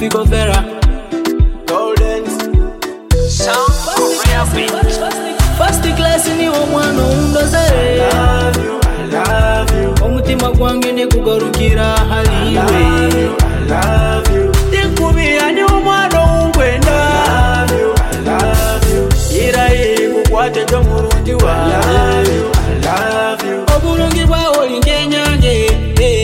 Figo Vera Golden Sound First class ni omwana undoze I love you Omutima gwange ne kugarukira haliwe I love you Tikubira ni omwana ungwenda I love you Ira kukwate jo murundi wa I love you Obulungi bwawe lingenyange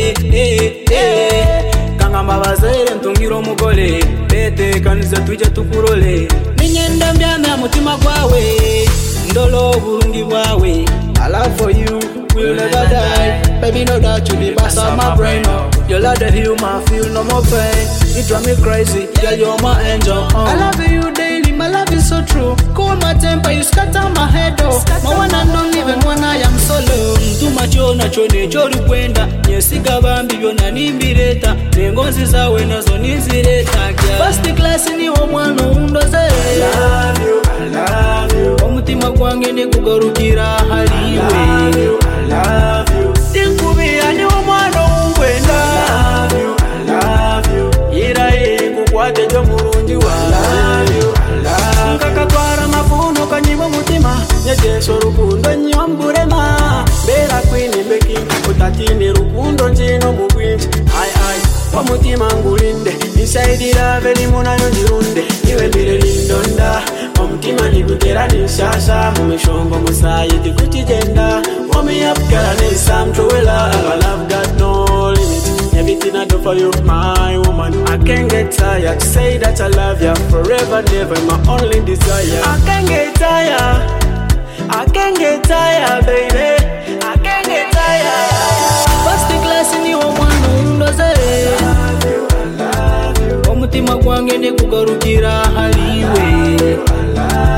Kangamba bazere ntungiro mugole Bete kaniza tujja tukurole Ninyenda mbyamya mutima gwawe Ndolo obulungi bwawe I love for you, we'll never die. Baby, know that you the boss of my brain. Your love the heal my feel no more pain. You drive me crazy, girl, you're my angel. I love you daily, my love is so true. Cool my temper, you scatter my head off. My one and only even when I am solo. Too much on a chone, jori kwenda. Nyesiga bambi byona nimbireta. Nengonzi zawe nazo nizireta. First class ni omwana undoze. I love you Omutima gwange ne kugarukira haliwe I love you Tikubira ni omwana ungwenda I love you Ira kukwate jo murundi wa I love you Nkakatwara mafuno kanyibo mutima Nyejeso rukundo nyomburema Bera kwini beki utatini rukundo njino mugwinji Ai Omutima ngulinde Inside love elimuna yondirunde Iwe mbire lindonda Omutima nigutera nishasha Mumishongo musayi tikutijenda Warm me up girl I need some true love I love got no limit Everything I do for you my woman I can't get tired Say that I love you forever never My only desire I can't get tired I can't get tired baby I can't get tired First class ni omwana undoze Omutima gwange ne kugarukira haliwe